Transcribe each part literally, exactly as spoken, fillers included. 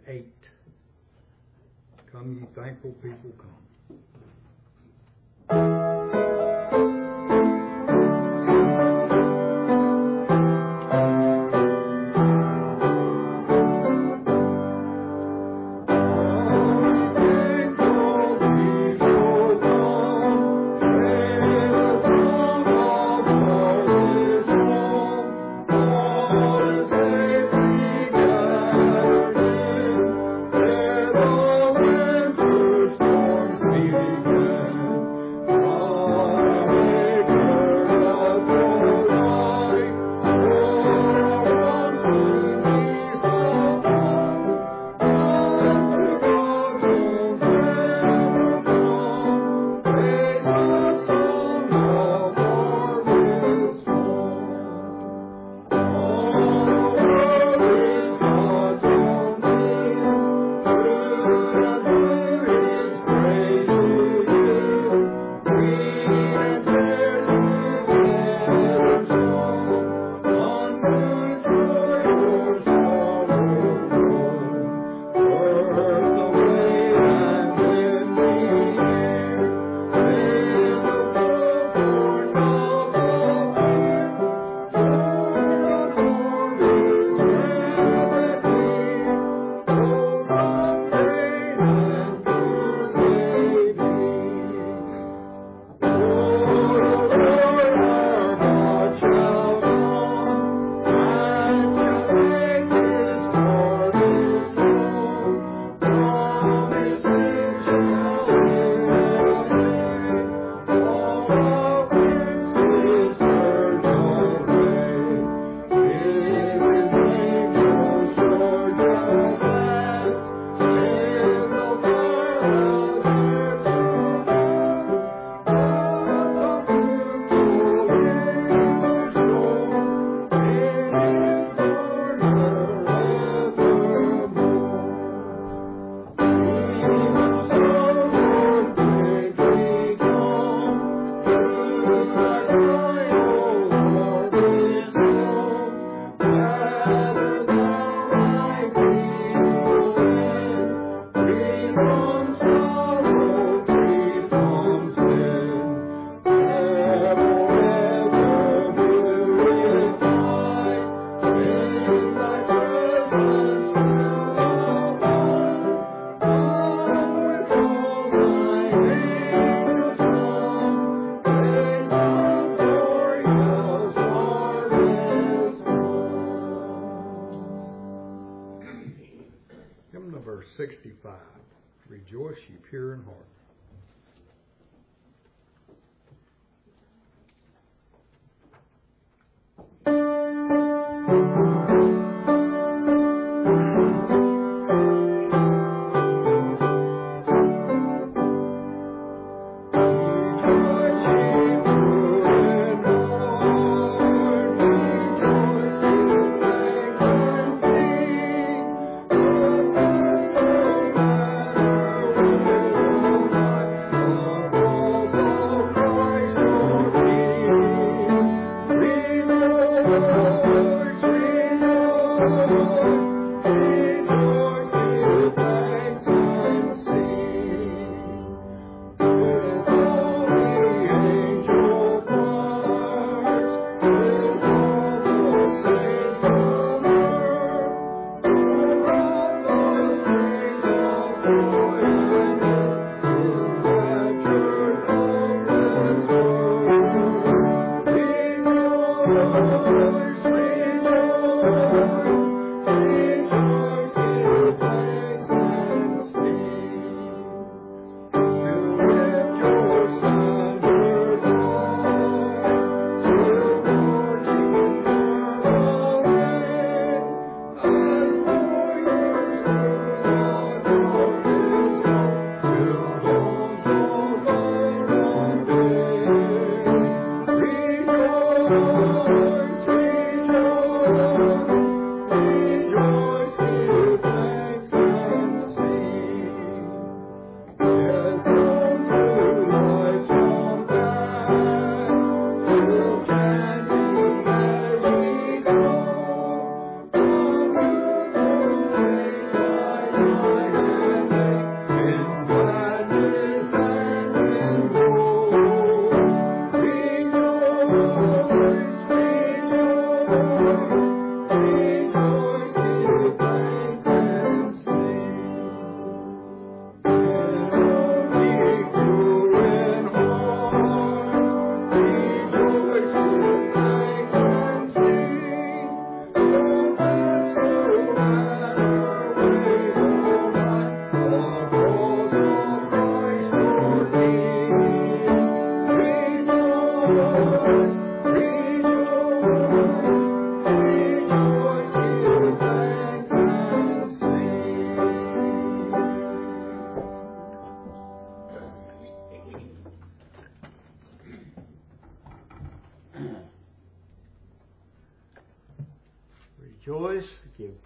eight. Come, ye thankful people, come. sixty-five. Rejoice ye pure in heart. Thank you.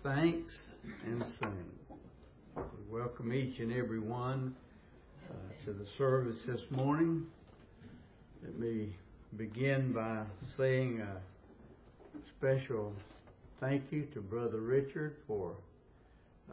thanks and sing. We welcome each and every one uh, to the service this morning. Let me begin by saying a special thank you to Brother Richard for uh,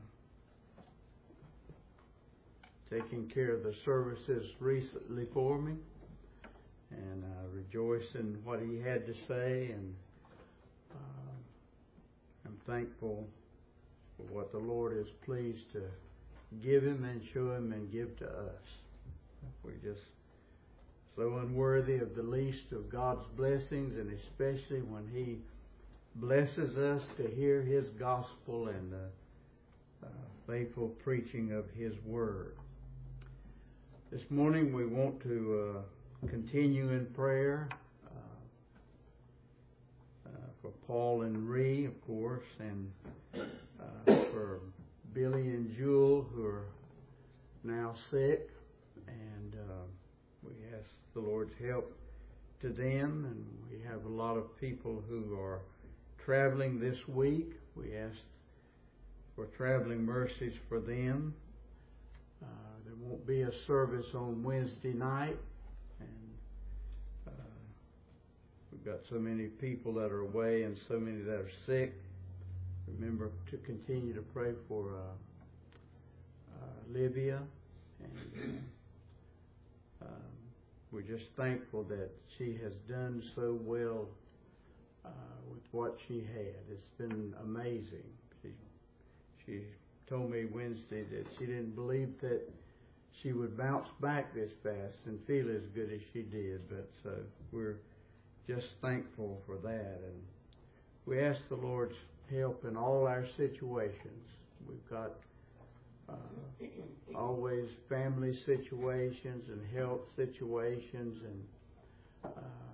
taking care of the services recently for me, and I rejoice in what he had to say, and uh, I'm thankful for what the Lord is pleased to give him and show him and give to us. We're just so unworthy of the least of God's blessings, and especially when he blesses us to hear his gospel and the uh, faithful preaching of his word. This morning we want to uh, continue in prayer uh, uh, for Paul and Ree, of course, and uh, for Billy and Jewel, who are now sick, and uh, we ask the Lord's help to them, and we have a lot of people who are traveling this week. We ask for traveling mercies for them. Uh, there won't be a service on Wednesday night, and uh, we've got so many people that are away and so many that are sick. Remember to continue to pray for uh, uh, Livia, and uh, um, we're just thankful that she has done so well uh, with what she had. It's been amazing. She, she told me Wednesday that she didn't believe that she would bounce back this fast and feel as good as she did, but so we're just thankful for that. And we ask the Lord's help in all our situations. We've got uh, always family situations and health situations, and uh,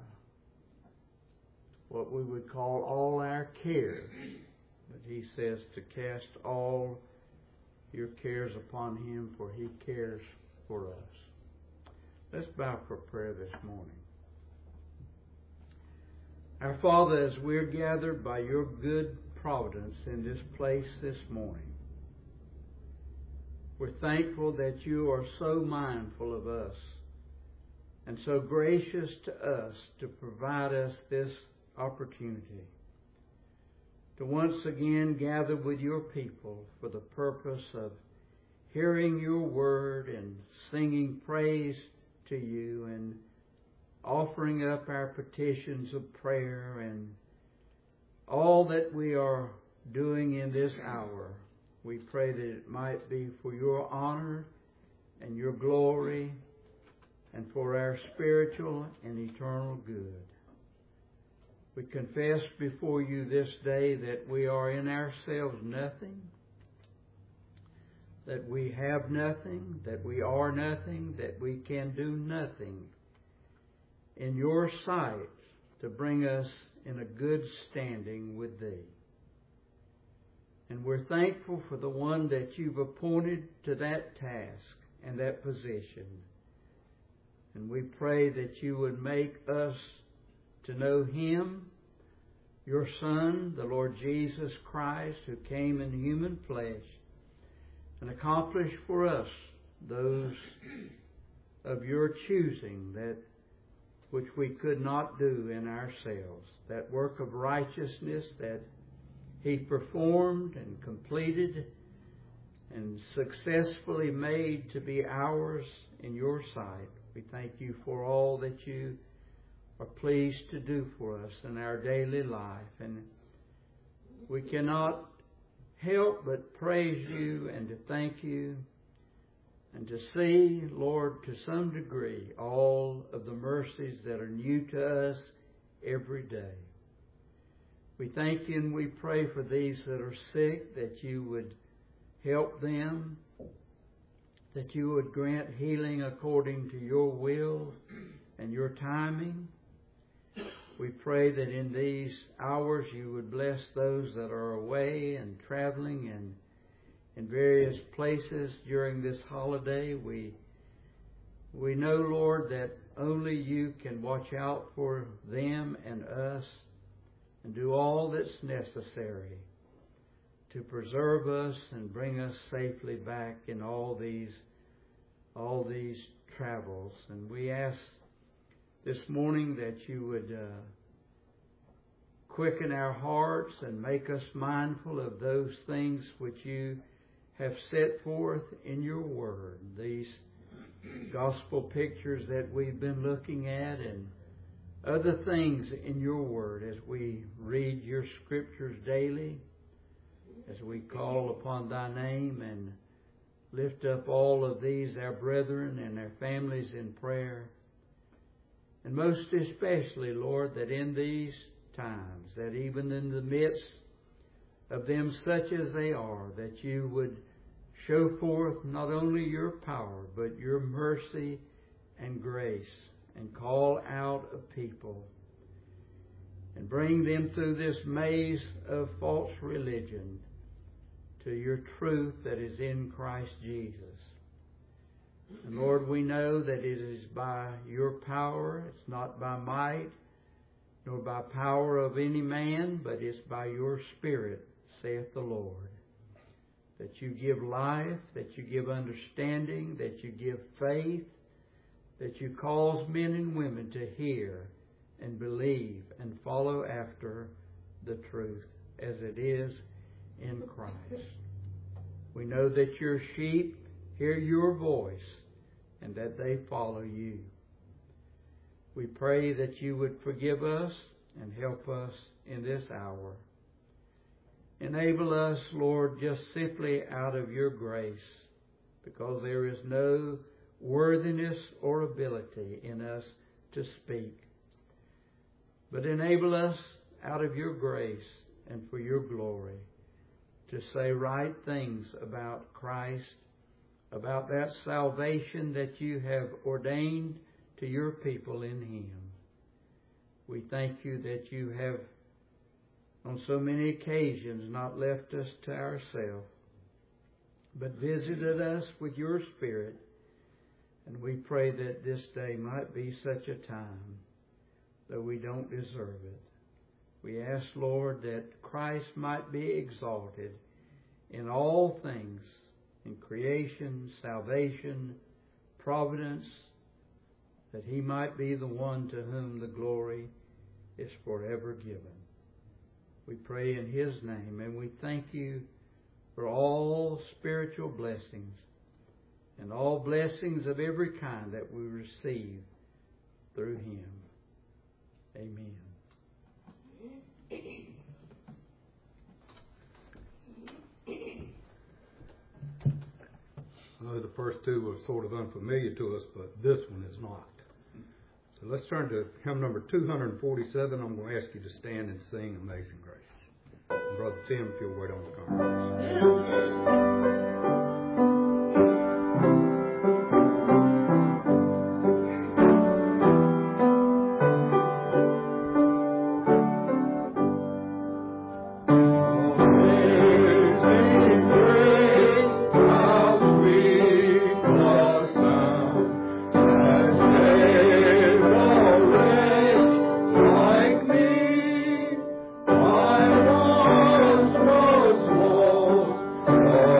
what we would call all our cares. But he says to cast all your cares upon him, for he cares for us. Let's bow for prayer this morning. Our Father, as we're gathered by your good providence in this place this morning, we're thankful that you are so mindful of us and so gracious to us to provide us this opportunity to once again gather with your people for the purpose of hearing your word and singing praise to you and offering up our petitions of prayer and all that we are doing in this hour. We pray that it might be for your honor and your glory and for our spiritual and eternal good. We confess before you this day that we are in ourselves nothing, that we have nothing, that we are nothing, that we can do nothing in your sight to bring us in a good standing with thee. And we're thankful for the one that you've appointed to that task and that position. And we pray that you would make us to know him, your Son, the Lord Jesus Christ, who came in human flesh and accomplished for us those of your choosing that which we could not do in ourselves, that work of righteousness that he performed and completed and successfully made to be ours in your sight. We thank you for all that you are pleased to do for us in our daily life. And we cannot help but praise you and to thank you and to see, Lord, to some degree, all of the mercies that are new to us every day. We thank you and we pray for these that are sick, that you would help them, that you would grant healing according to your will and your timing. We pray that in these hours you would bless those that are away and traveling and in various places during this holiday. We we know, Lord, that only you can watch out for them and us and do all that's necessary to preserve us and bring us safely back in all these all these travels. And we ask this morning that you would uh, quicken our hearts and make us mindful of those things which you have set forth in your word. These gospel pictures that we've been looking at and other things in your word as we read your scriptures daily, as we call upon thy name and lift up all of these, our brethren and their families, in prayer. And most especially, Lord, that in these times, that even in the midst of them such as they are, that you would show forth not only your power, but your mercy and grace, and call out a people and bring them through this maze of false religion to your truth that is in Christ Jesus. And Lord, we know that it is by your power, it's not by might, nor by power of any man, but it's by your Spirit, saith the Lord, that you give life, that you give understanding, that you give faith, that you cause men and women to hear and believe and follow after the truth as it is in Christ. We know that your sheep hear your voice and that they follow you. We pray that you would forgive us and help us in this hour. Enable us, Lord, just simply out of your grace, because there is no worthiness or ability in us to speak. But enable us out of your grace and for your glory to say right things about Christ, about that salvation that you have ordained to your people in Him. We thank you that you have on so many occasions not left us to ourselves, but visited us with your Spirit. And we pray that this day might be such a time, though we don't deserve it. We ask, Lord, that Christ might be exalted in all things, in creation, salvation, providence, that He might be the one to whom the glory is forever given. We pray in His name, and we thank you for all spiritual blessings and all blessings of every kind that we receive through Him. Amen. I know the first two were sort of unfamiliar to us, but this one is not. So let's turn to hymn number two forty-seven. I'm going to ask you to stand and sing Amazing Grace. And Brother Tim, if you'll wait on the congregation. Oh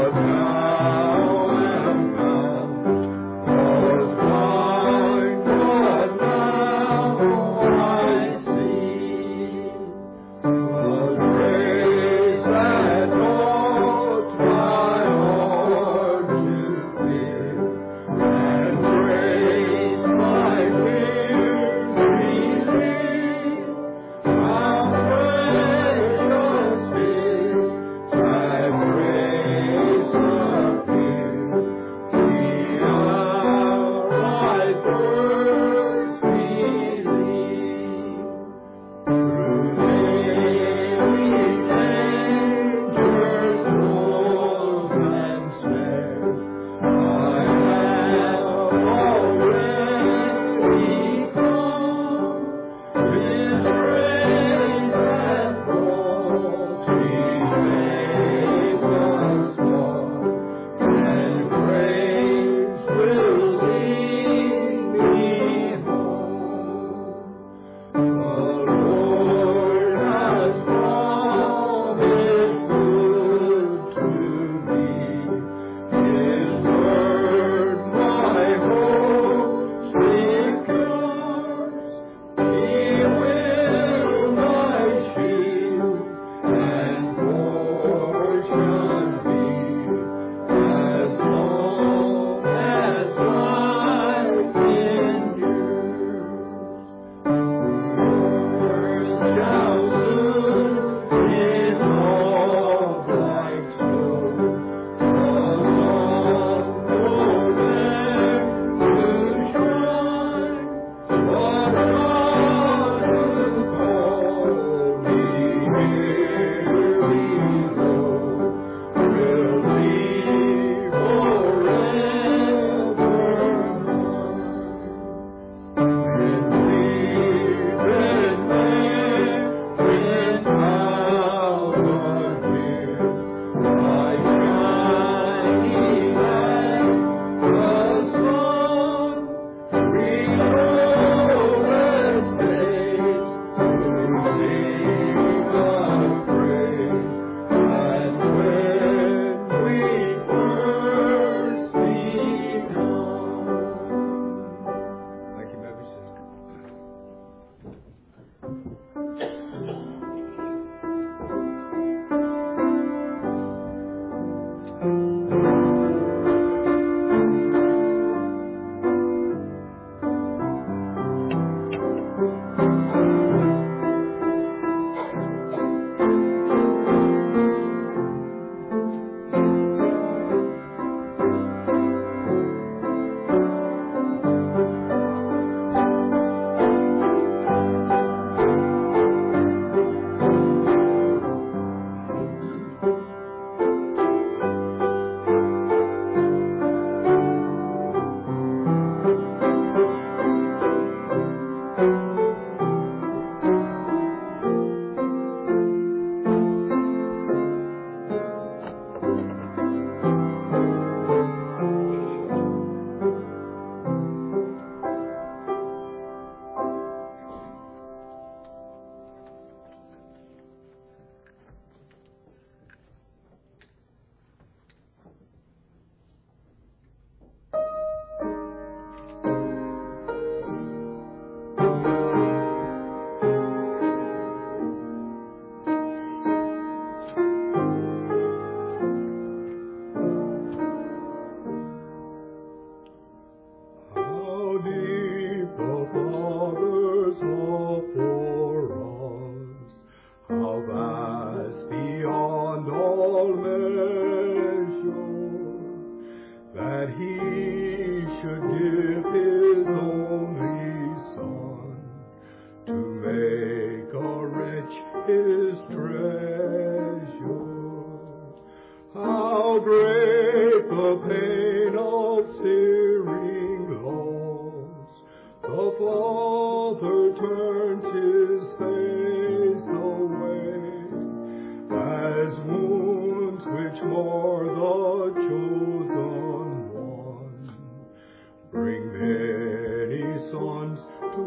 that He should give His only Son to make a wretch His treasure. How great the pain of searing loss! The Father turns His face away, as wounds which mar the chosen one bring many sons to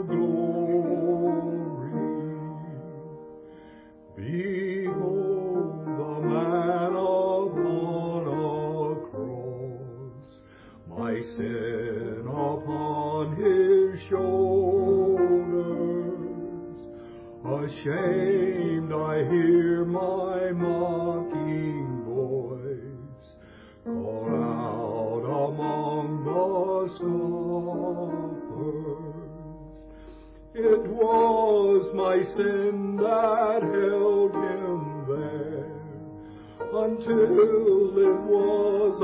glory. Behold the man upon a cross, my sin upon His shoulders. Ashamed I hear my mocking voice call out among the scoffers. It was my sin that held Him there until it was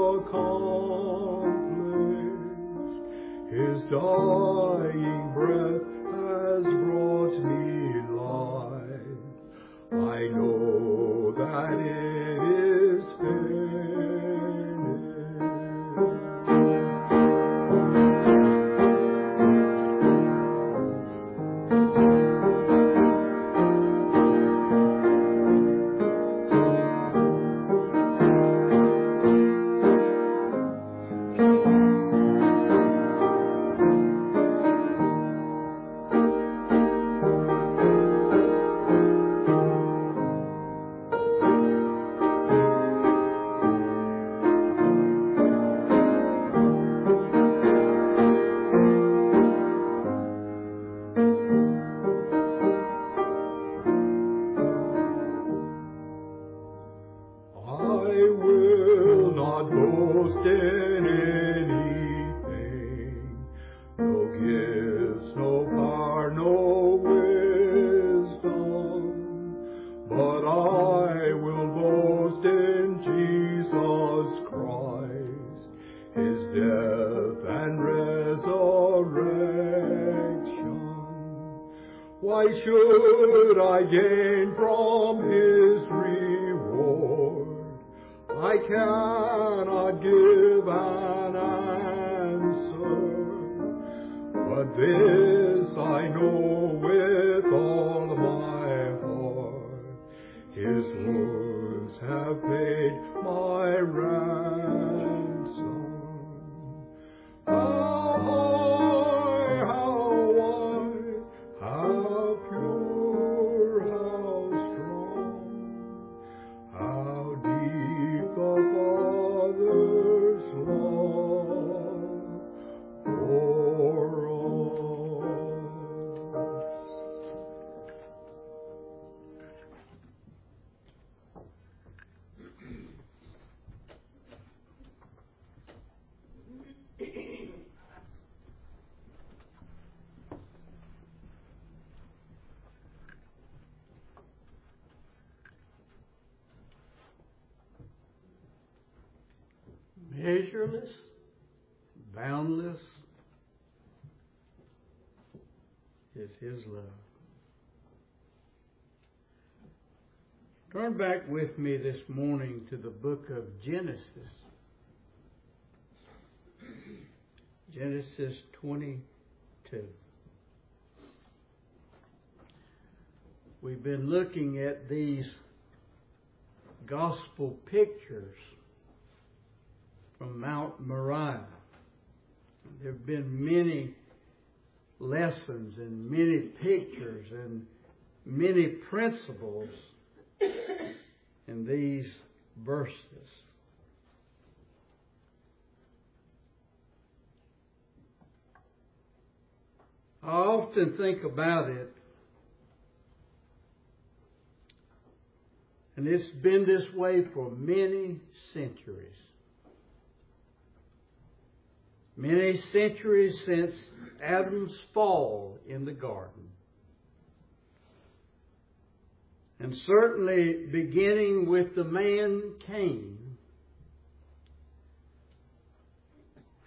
accomplished. His dying breath has brought me life. I know that it is finished. Why should I gain from His reward? I cannot give an answer, but this I know with all my heart: His wounds have paid my ransom. How high, how wide, how pure, how strong, how deep the Father's love for measureless, boundless is His love. Turn back with me this morning to the book of Genesis. Genesis twenty-two. We've been looking at these gospel pictures from Mount Moriah. There have been many lessons and many pictures and many principles in these verses. I often think about it, and it's been this way for many centuries. Many centuries since Adam's fall in the garden. And certainly beginning with the man Cain,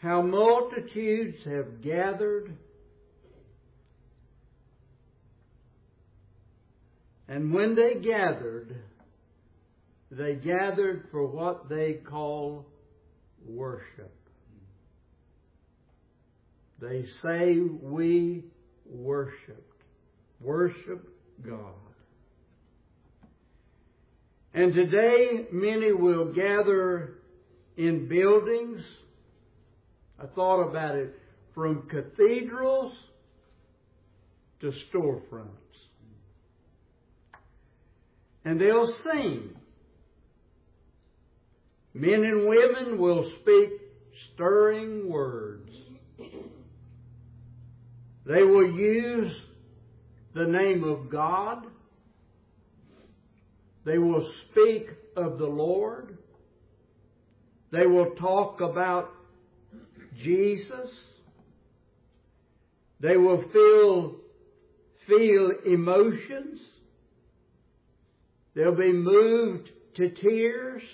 how multitudes have gathered, and when they gathered, they gathered for what they call worship. They say we worshiped. Worship God. And today many will gather in buildings. I thought about it, from cathedrals to storefronts. And they'll sing. Men and women will speak stirring words. They will use the name of God. They will speak of the Lord. They will talk about Jesus. They will feel, feel emotions. They'll be moved to tears.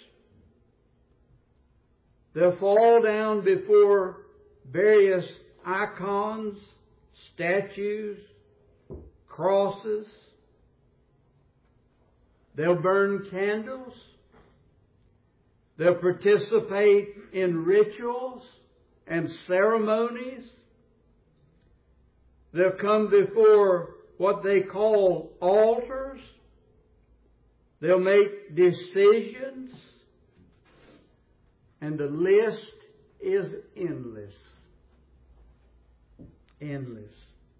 They'll fall down before various icons, statues, crosses. They'll burn candles. They'll participate in rituals and ceremonies. They'll come before what they call altars. They'll make decisions. And the list is endless. Endless.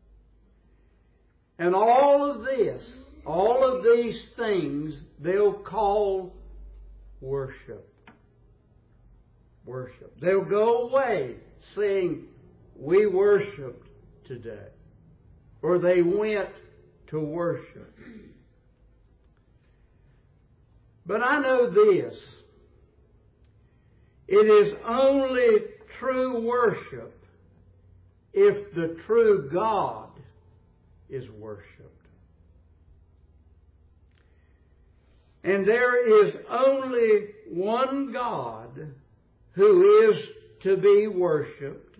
And all of this, all of these things, they'll call worship. Worship. They'll go away saying, we worshiped today. Or they went to worship. But I know this. It is only true worship if the true God is worshipped. And there is only one God who is to be worshipped,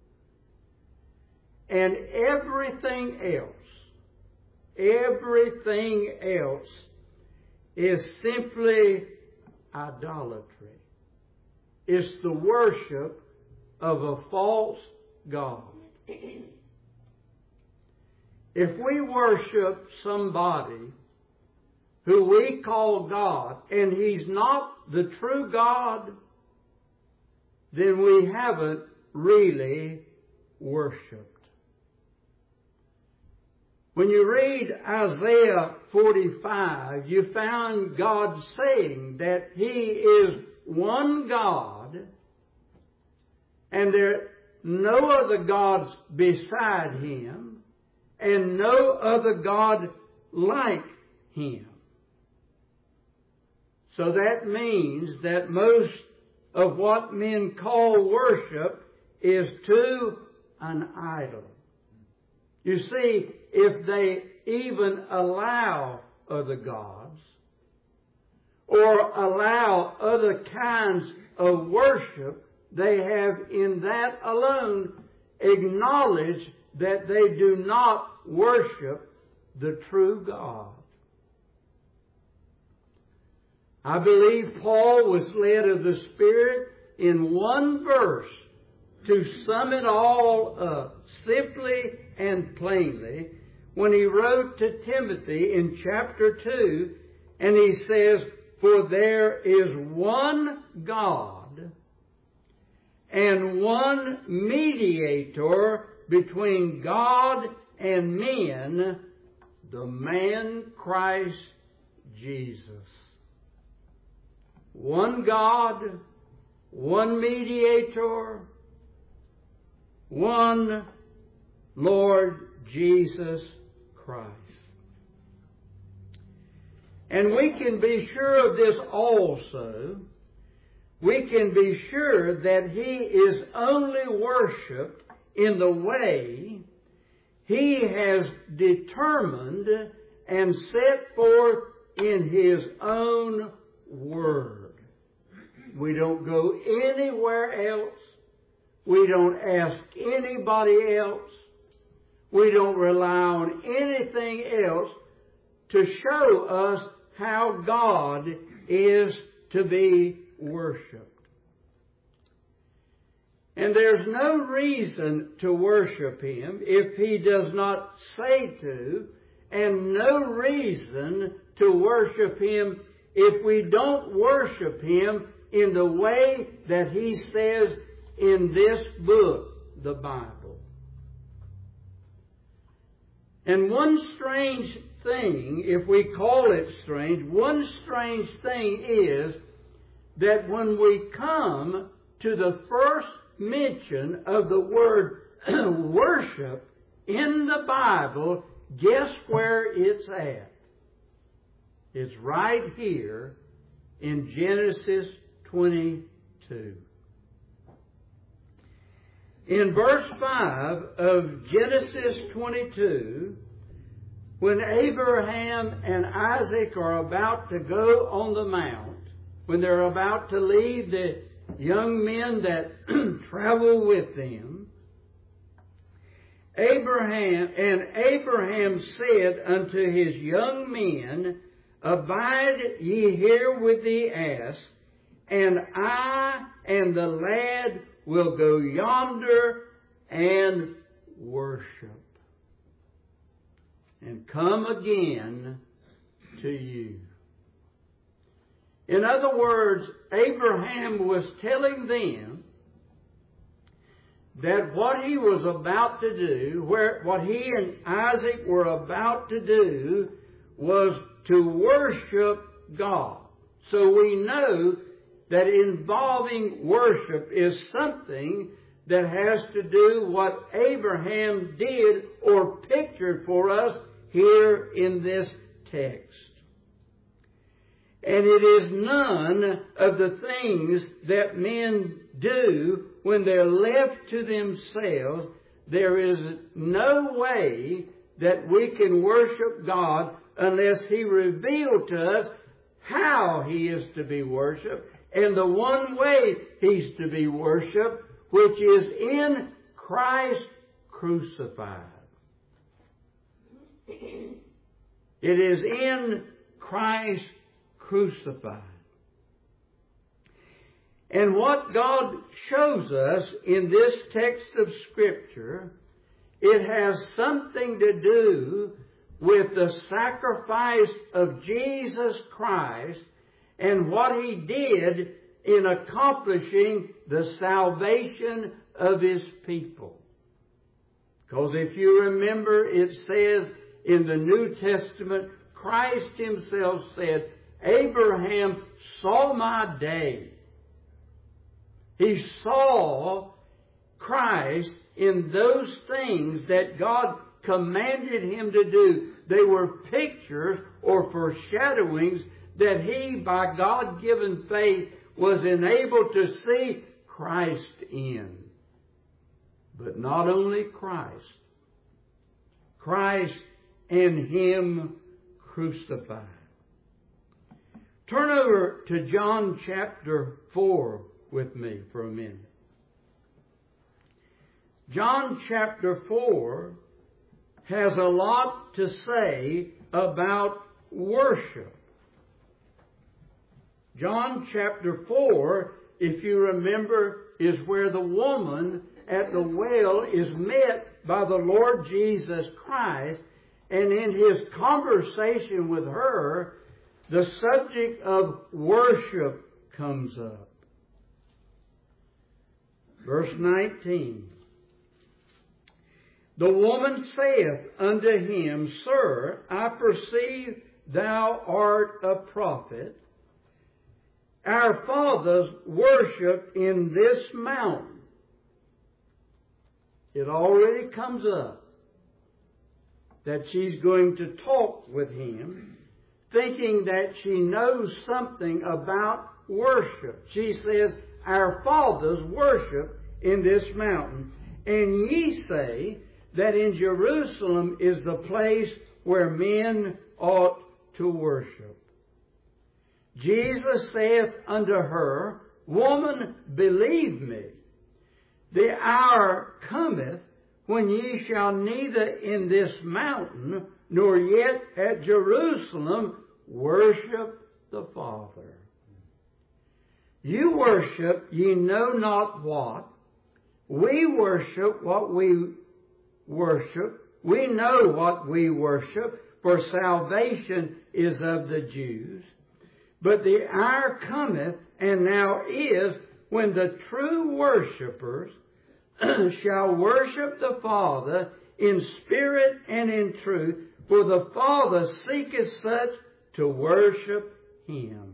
and everything else, everything else is simply idolatry. It's the worship of a false God. If we worship somebody who we call God, and He's not the true God, then we haven't really worshipped. When you read Isaiah forty-five, you found God saying that He is one God, and there are no other gods beside Him, and no other God like Him. So that means that most of what men call worship is to an idol. You see, if they even allow other gods, or allow other kinds of worship, they have in that alone acknowledged that they do not worship the true God. I believe Paul was led of the Spirit in one verse to sum it all up simply and plainly when he wrote to Timothy in chapter two, and he says, "For there is one God and one mediator between God and men, the man Christ Jesus." One God, one mediator, one Lord Jesus Christ. And we can be sure of this also. We can be sure that He is only worshipped in the way He has determined and set forth in His own Word. We don't go anywhere else. We don't ask anybody else. We don't rely on anything else to show us how God is to be worshipped. And there's no reason to worship Him if He does not say to, and no reason to worship Him if we don't worship Him in the way that He says in this book, the Bible. And one strange thing, if we call it strange, one strange thing is that when we come to the first mention of the word worship in the Bible, guess where it's at? It's right here in Genesis twenty-two. In verse five of Genesis twenty-two, when Abraham and Isaac are about to go on the mount, when they're about to leave the young men that travel with them, Abraham, and Abraham said unto his young men, Abide ye here with the ass, and I and the lad will go yonder and worship, and come again to you. In other words, Abraham was telling them that what he was about to do, where what he and Isaac were about to do, was to worship God. So we know that involving worship is something that has to do what Abraham did or pictured for us here in this text. And it is none of the things that men do when they're left to themselves. There is no way that we can worship God unless He revealed to us how He is to be worshipped, and the one way He's to be worshipped, which is in Christ crucified. It is in Christ crucified. And what God shows us in this text of Scripture, it has something to do with the sacrifice of Jesus Christ and what He did in accomplishing the salvation of His people. Because if you remember, it says in the New Testament, Christ Himself said, Abraham saw my day. He saw Christ in those things that God commanded Him to do. They were pictures or foreshadowings that he, by God-given faith, was enabled to see Christ in. But not only Christ. Christ and Him crucified. Turn over to John chapter four with me for a minute. John chapter four has a lot to say about worship. John chapter four, if you remember, is where the woman at the well is met by the Lord Jesus Christ, and in His conversation with her, the subject of worship comes up. Verse nineteen. The woman saith unto Him, Sir, I perceive thou art a prophet. Our fathers worshiped in this mountain. It already comes up that she's going to talk with Him, thinking that she knows something about worship. She says, Our fathers worshiped in this mountain, and ye say that in Jerusalem is the place where men ought to worship. Jesus saith unto her, Woman, believe me, The hour cometh when ye shall neither in this mountain nor yet at Jerusalem worship the Father. You worship ye know not what. We worship what we worship. We know what we worship, for salvation is of the Jews. But the hour cometh, and now is, when the true worshippers shall worship the Father in spirit and in truth, for the Father seeketh such to worship Him.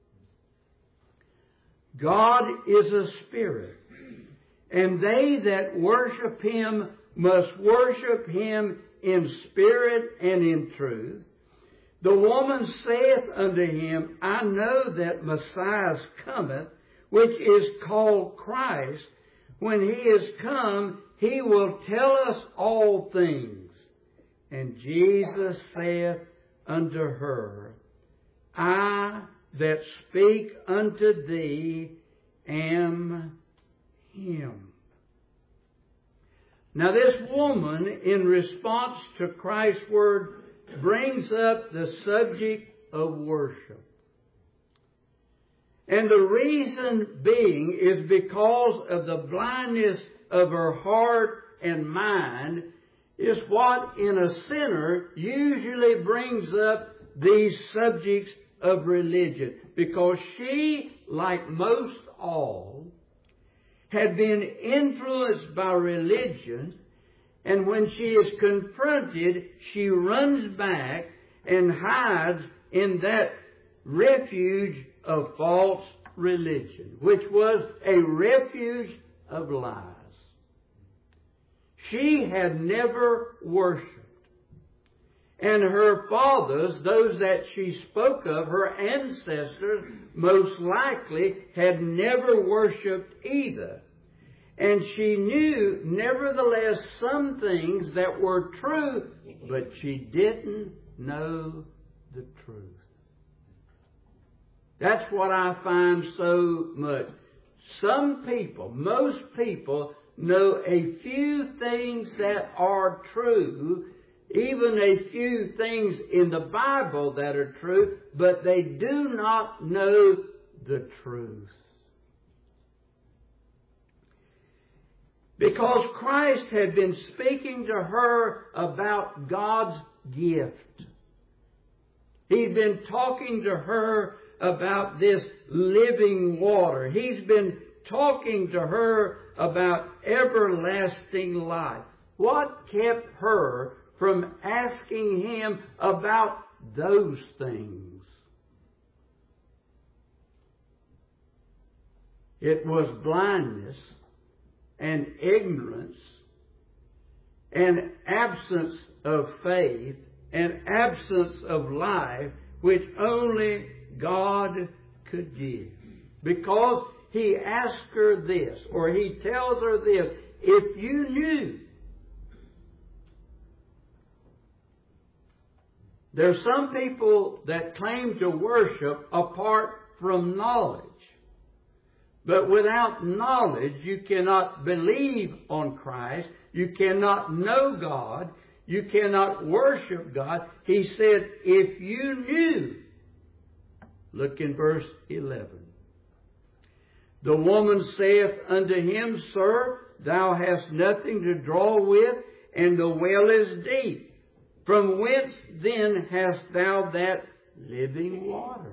God is a spirit, and they that worship Him must worship Him in spirit and in truth. The woman saith unto him, I know that Messiah cometh, which is called Christ. When He is come, He will tell us all things. And Jesus saith unto her, I that speak unto thee am Him. Now this woman, in response to Christ's word, brings up the subject of worship. And the reason being is because of the blindness of her heart and mind is what in a sinner usually brings up these subjects of religion. Because she, like most all, had been influenced by religion, and when she is confronted, she runs back and hides in that refuge of false religion, which was a refuge of lies. She had never worshipped. And her fathers, those that she spoke of, her ancestors, most likely had never worshipped either. And she knew, nevertheless, some things that were true, but she didn't know the truth. That's what I find so much. Some people, most people, know a few things that are true, even a few things in the Bible that are true, but they do not know the truth. Because Christ had been speaking to her about God's gift. He'd been talking to her about this living water. He's been talking to her about everlasting life. What kept her from asking Him about those things? It was blindness and ignorance and absence of faith and absence of life, which only God could give. Because He asked her this, or He tells her this, if you knew. There's some people that claim to worship apart from knowledge. But without knowledge, you cannot believe on Christ. You cannot know God. You cannot worship God. He said, if you knew. Look in verse eleven. The woman saith unto him, Sir, thou hast nothing to draw with, and the well is deep. From whence then hast thou that living water?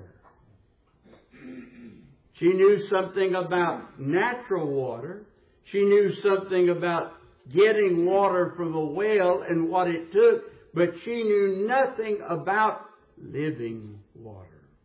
She knew something about natural water. She knew something about getting water from a well and what it took, but she knew nothing about living water.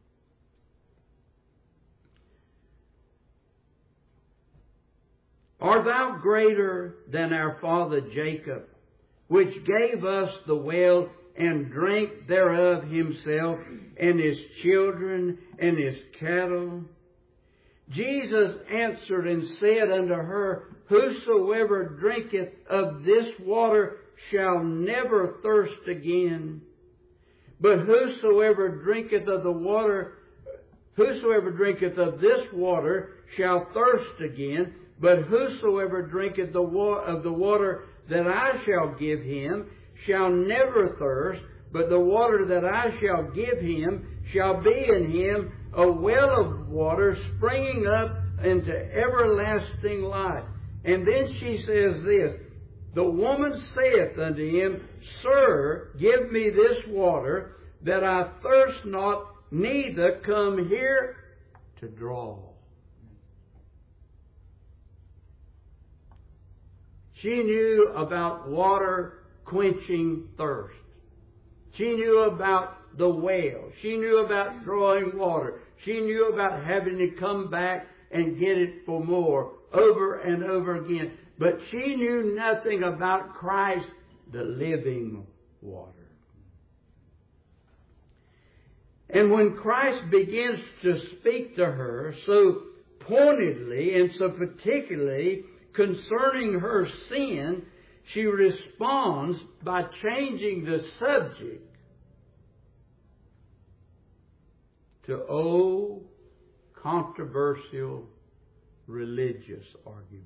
Art thou greater than our father Jacob, which gave us the well and drank thereof himself and his children and his cattle? Jesus answered and said unto her, Whosoever drinketh of this water shall never thirst again. But whosoever drinketh of the water whosoever drinketh of this water shall thirst again, but whosoever drinketh the wa- of the water that I shall give him shall never thirst, but the water that I shall give him shall be in him a well of water springing up into everlasting life. And then she says this, the woman saith unto him, Sir, give me this water, that I thirst not, neither come here to draw. She knew about water quenching thirst. She knew about the well. She knew about drawing water. She knew about having to come back and get it for more, over and over again. But she knew nothing about Christ, the living water. And when Christ begins to speak to her so pointedly and so particularly concerning her sin, she responds by changing the subject to old, controversial, religious arguments.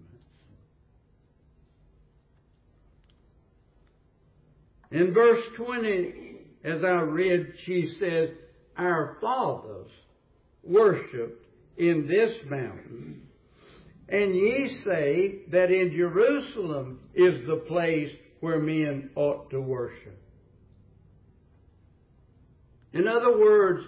In verse twenty, as I read, she says, Our fathers worshipped in this mountain, and ye say that in Jerusalem is the place where men ought to worship. In other words,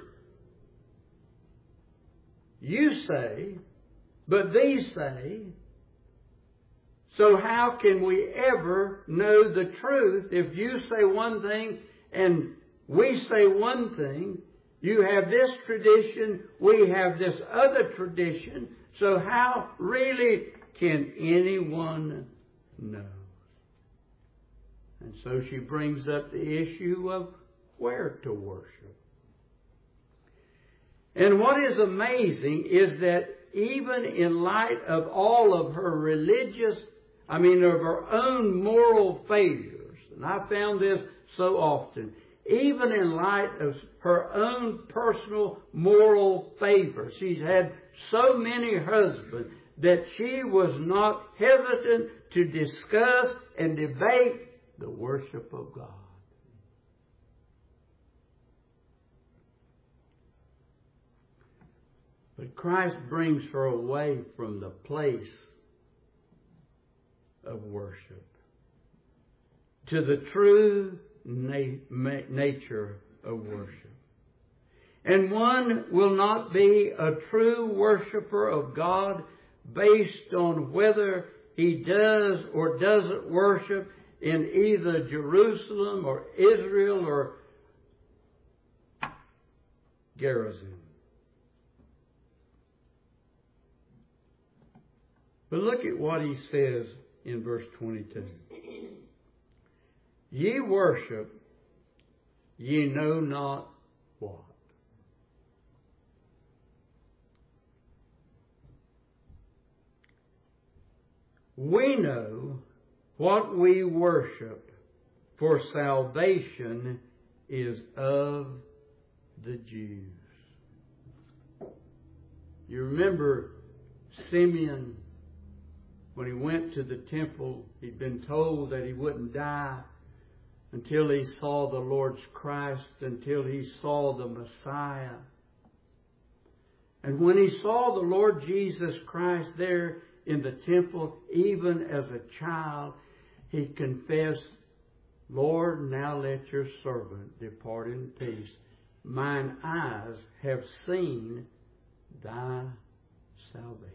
you say, but these say, so how can we ever know the truth if you say one thing and we say one thing? You have this tradition, we have this other tradition, so how really can anyone know? And so she brings up the issue of where to worship. And what is amazing is that even in light of all of her religious, I mean of her own moral failures, and I found this so often, even in light of her own personal moral favor, she's had so many husbands that she was not hesitant to discuss and debate the worship of God. But Christ brings her away from the place of worship to the true na- ma- nature of worship. And one will not be a true worshiper of God based on whether he does or doesn't worship in either Jerusalem or Israel or Gerizim. But look at what he says in verse twenty-two. Ye worship, ye know not what. We know what we worship, for salvation is of the Jews. You remember Simeon, when he went to the temple, he'd been told that he wouldn't die until he saw the Lord's Christ, until he saw the Messiah. And when he saw the Lord Jesus Christ there in the temple, even as a child, he confessed, Lord, now let your servant depart in peace. Mine eyes have seen thy salvation.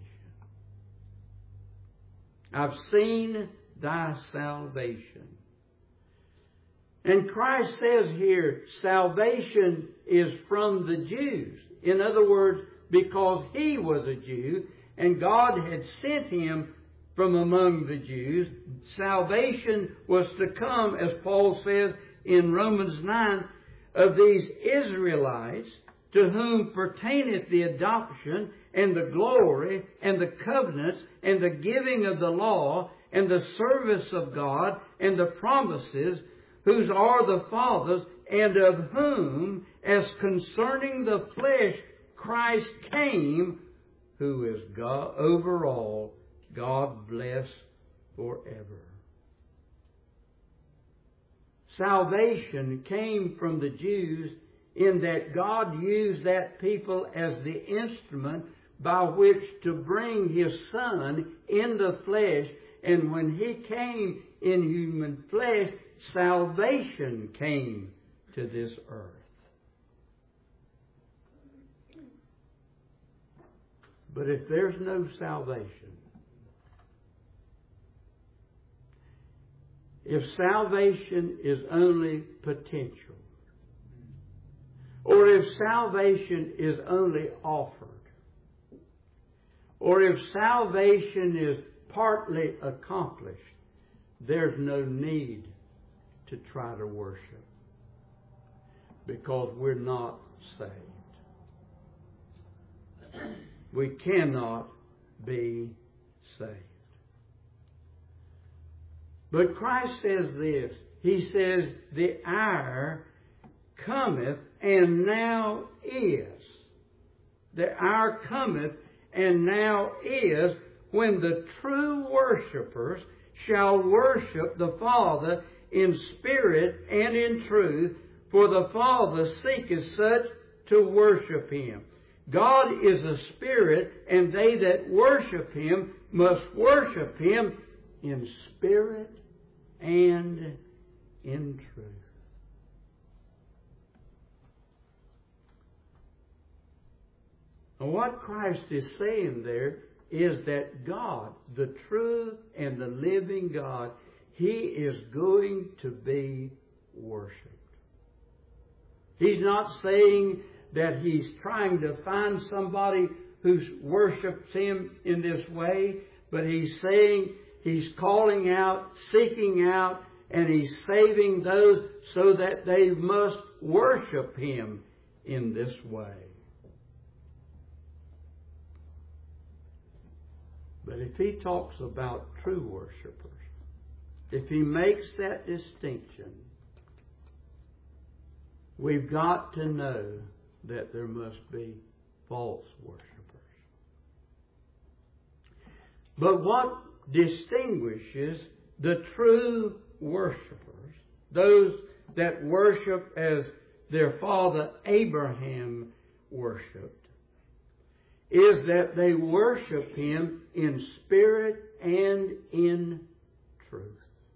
I've seen thy salvation. And Christ says here, salvation is from the Jews. In other words, because he was a Jew and God had sent him from among the Jews, salvation was to come, as Paul says in Romans nine, of these Israelites to whom pertaineth the adoption and the glory and the covenants and the giving of the law and the service of God and the promises, whose are the fathers, and of whom, as concerning the flesh, Christ came, who is God over all, God bless forever. Salvation came from the Jews in that God used that people as the instrument by which to bring His Son in the flesh. And when He came in human flesh, salvation came to this earth. But if there's no salvation, if salvation is only potential, or if salvation is only offered, or if salvation is partly accomplished, there's no need to try to worship, because we're not saved. We cannot be saved. But Christ says this. He says, the hour cometh and now is. The hour cometh and now is when the true worshipers shall worship the Father in spirit and in truth, for the Father seeketh such to worship Him. God is a spirit, and they that worship Him must worship Him in spirit and in truth. And what Christ is saying there is that God, the true and the living God, He is going to be worshipped. He's not saying that He's trying to find somebody who worships Him in this way, but He's saying He's calling out, seeking out, and He's saving those so that they must worship Him in this way. But if He talks about true worshipers, if He makes that distinction, we've got to know that there must be false worshipers. But what distinguishes the true worshipers, those that worship as their father Abraham worshipped, is that they worship Him in spirit and in truth.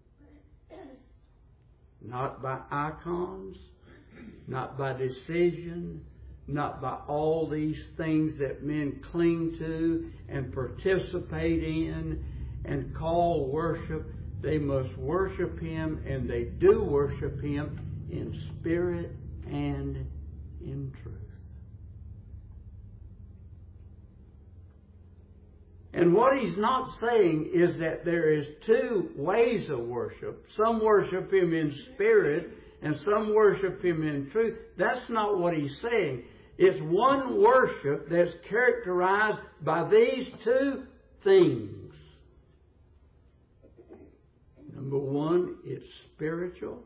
Not by icons, not by decision, not by all these things that men cling to and participate in and call worship. They must worship Him, and they do worship Him in spirit and in truth. And what He's not saying is that there is two ways of worship. Some worship Him in spirit and some worship Him in truth. That's not what He's saying. It's one worship that's characterized by these two things. Number one, it's spiritual.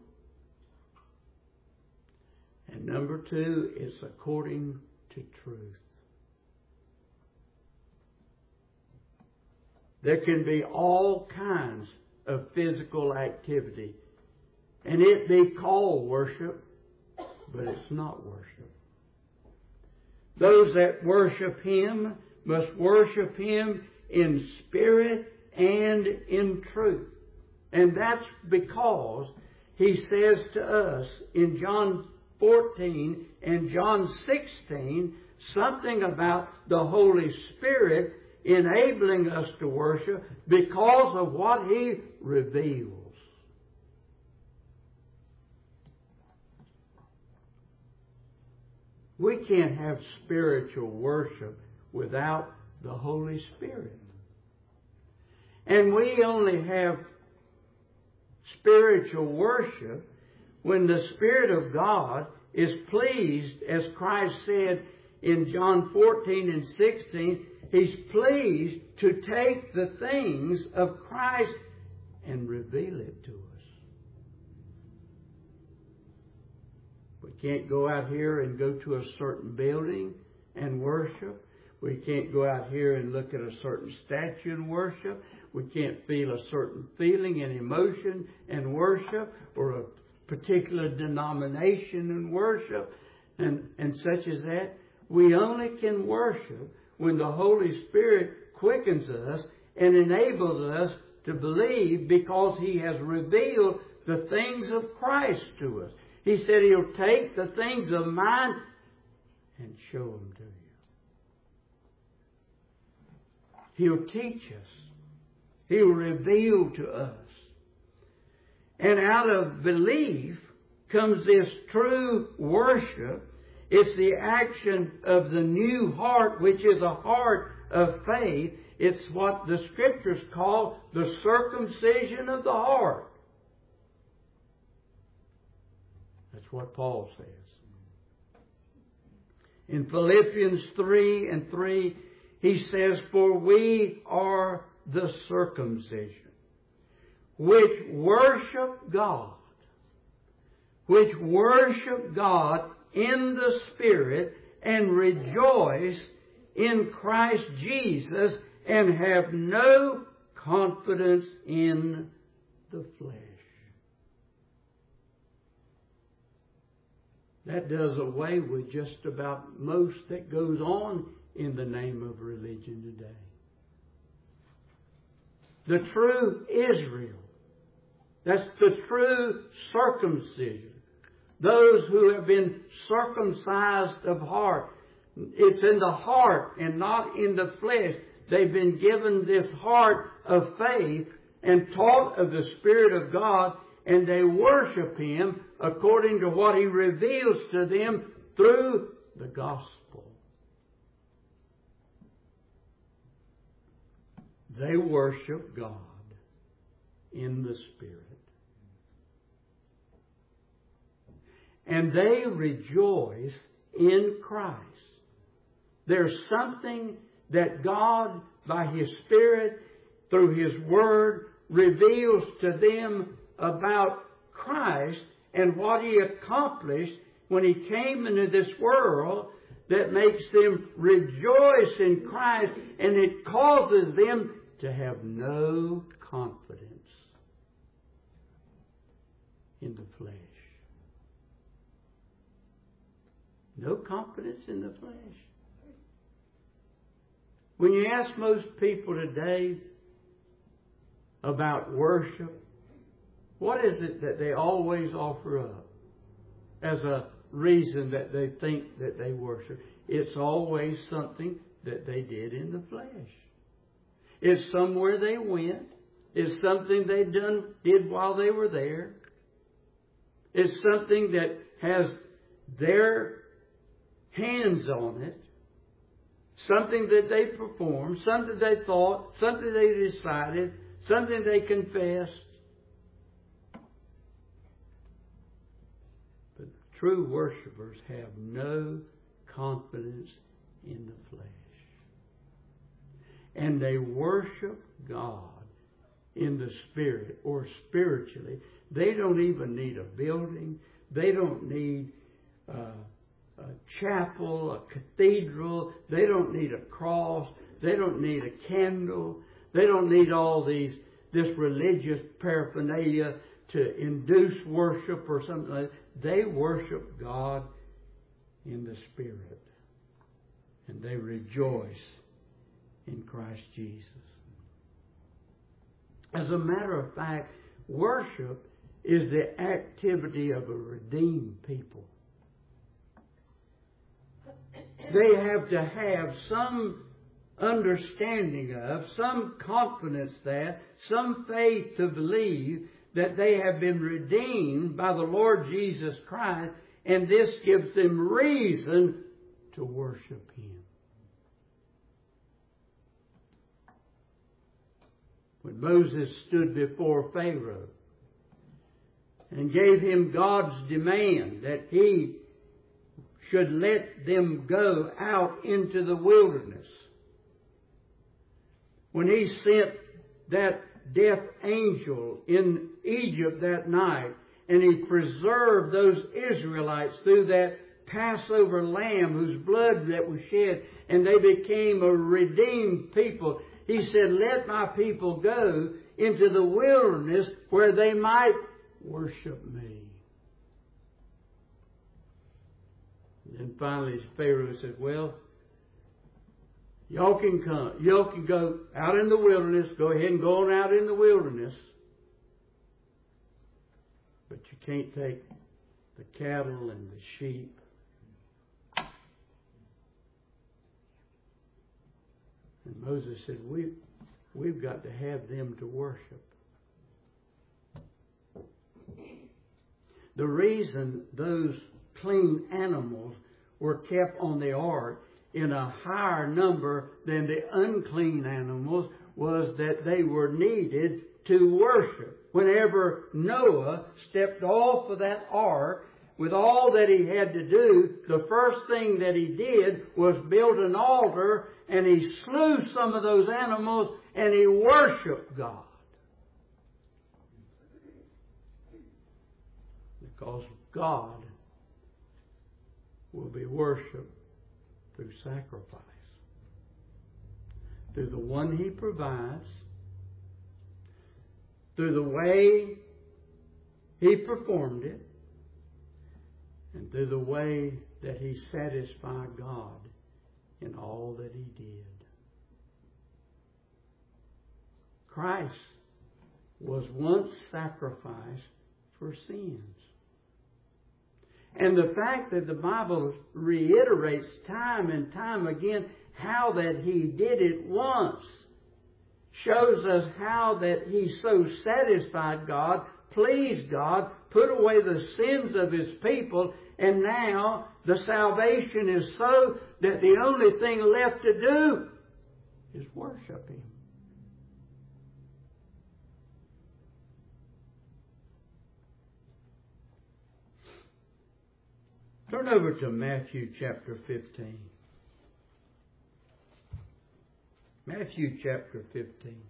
And number two, it's according to truth. There can be all kinds of physical activity, and it be called worship, but it's not worship. Those that worship Him must worship Him in spirit and in truth. And that's because He says to us in John fourteen and John sixteen something about the Holy Spirit enabling us to worship because of what He reveals. We can't have spiritual worship without the Holy Spirit. And we only have spiritual worship when the Spirit of God is pleased, as Christ said in John fourteen and sixteen, He's pleased to take the things of Christ and reveal it to us. We can't go out here and go to a certain building and worship. We can't go out here and look at a certain statue and worship. We can't feel a certain feeling and emotion and worship, or a particular denomination and worship, and, and such as that. We only can worship when the Holy Spirit quickens us and enables us to believe, because He has revealed the things of Christ to us. He said He'll take the things of mine and show them to you. He'll teach us. He'll reveal to us. And out of belief comes this true worship. It's the action of the new heart, which is a heart of faith. It's what the Scriptures call the circumcision of the heart. That's what Paul says. In Philippians three and three, he says, "For we are the circumcision, which worship God, which worship God in the Spirit, and rejoice in Christ Jesus, and have no confidence in the flesh." That does away with just about most that goes on in the name of religion today. The true Israel, that's the true circumcision. Those who have been circumcised of heart. It's in the heart and not in the flesh. They've been given this heart of faith and taught of the Spirit of God, and they worship Him according to what He reveals to them through the gospel. They worship God in the Spirit. And they rejoice in Christ. There's something that God, by His Spirit, through His Word, reveals to them about Christ and what He accomplished when He came into this world, that makes them rejoice in Christ, and it causes them to have no confidence in the flesh. No confidence in the flesh. When you ask most people today about worship, what is it that they always offer up as a reason that they think that they worship? It's always something that they did in the flesh. It's somewhere they went. It's something they done did while they were there. It's something that has their hands on it. Something that they performed, something they thought, something they decided, something they confessed. But true worshipers have no confidence in the flesh. And they worship God in the Spirit, or spiritually. They don't even need a building. They don't need uh, a chapel, a cathedral. They don't need a cross. They don't need a candle. They don't need all these this religious paraphernalia to induce worship or something like that. They worship God in the Spirit. And they rejoice in Christ Jesus. As a matter of fact, worship is the activity of a redeemed people. They have to have some understanding of, some confidence that, some faith to believe that they have been redeemed by the Lord Jesus Christ, and this gives them reason to worship Him. When Moses stood before Pharaoh and gave him God's demand that he should let them go out into the wilderness, when he sent that death angel in Egypt that night, and he preserved those Israelites through that Passover lamb whose blood that was shed, and they became a redeemed people. He said, let my people go into the wilderness where they might worship me. And then finally Pharaoh said, well, y'all can come. Y'all can go out in the wilderness. Go ahead and go on out in the wilderness. But you can't take the cattle and the sheep. And Moses said, we, we've got to have them to worship. The reason those clean animals were kept on the ark in a higher number than the unclean animals was that they were needed to worship. Whenever Noah stepped off of that ark, with all that he had to do, the first thing that he did was build an altar, and he slew some of those animals, and he worshiped God. Because God will be worshipped through sacrifice. Through the one He provides, through the way He performed it, and through the way that He satisfied God in all that He did. Christ was once sacrificed for sins. And the fact that the Bible reiterates time and time again how that He did it once shows us how that He so satisfied God, pleased God, put away the sins of His people, and now the salvation is so that the only thing left to do is worship Him. Turn over to Matthew chapter fifteen. Matthew chapter fifteen.